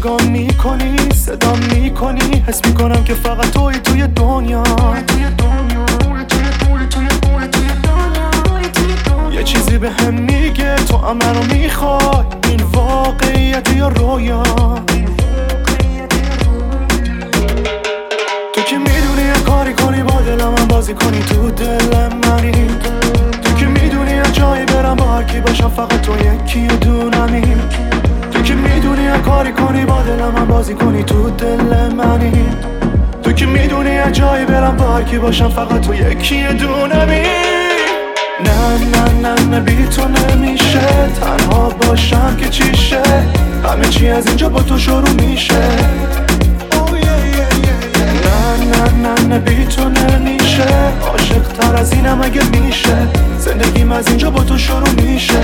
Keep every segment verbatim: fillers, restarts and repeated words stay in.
نگاه میکنی، صدام میکنی، حس میکنم که فقط توی توی دنیا. یه چیزی به هم میگه تو هم منو میخوای، این واقعیت یا رویا؟ تو که میدونی یه کاری کنی با دلم من بازی کنی تو دل منی. تو که میدونی یه جایی برم با هر کی باشم فقط تو یکی دونمی. تو که میدونی یه کاری کنی با دلم من بازی کنی تو دل منی. تو که میدونی یه جایی برم با هر کی باشم فقط تو یکی دونمی. نه نه نه نه بی تو نمیشه، تنها باشم که چیشه، همه چی از اینجا با تو شروع میشه. نه نه نه نه بی تو نمیشه، عاشق تر از اینم اگه میشه، زندگیم از اینجا با تو شروع میشه.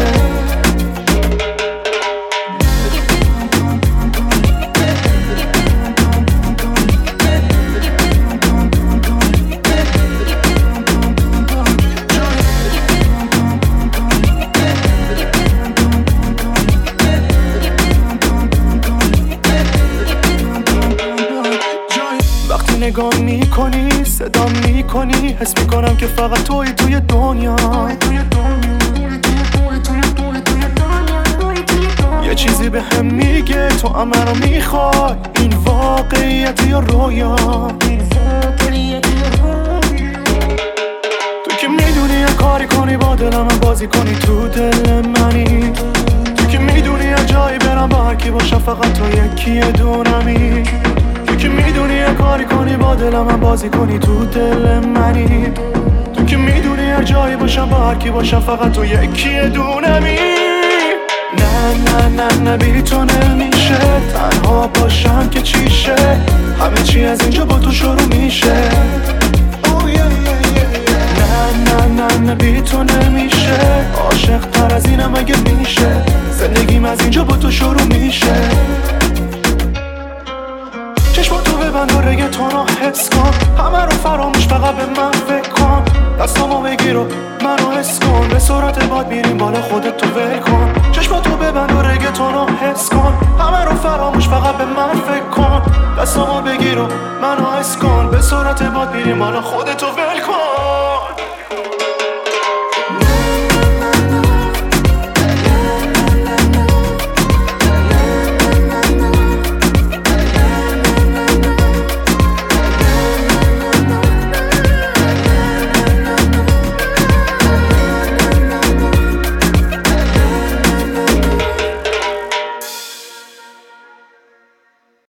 نگاه میکنی، صدام میکنی، حس میکنم که فقط توی توی دنیا. یه چیزی به هم میگه تو هم منو میخوای، این واقعیت یا رویا؟ تو که میدونی یه کاری کنی با دلم من بازی کنی تو دل منی. تو که میدونی یه جایی برم با هر کی باشم فقط تو یکی دونمی. تو که میدونی یه کاری کنی با دلم من بازی کنی تو دل منی. تو که میدونی یه جایی باشم با هر کی باشم فقط تو یکی دونمی. نه نه نه نه بی تو نمیشه، تنها باشم که چیشه، همه چی از اینجا با تو شروع میشه. نه نه نه نه بی تو نمیشه، عاشق تر از اینم اگه میشه، زندگیم از اینجا با تو شروع میشه. چشماتو ببند و رگتونو حس کن، همه رو فراموش فقط به من فکر کن. دستامو بگیر و منو حس کن، به سرعت باد میریم بالا خودت تو ول کن. چشماتو ببند و رگتونو حس کن، همه رو فراموش فقط به من فکر کن. دستامو بگیر و منو حس کن، به سرعت باد میریم بالا خودت تو ول کن.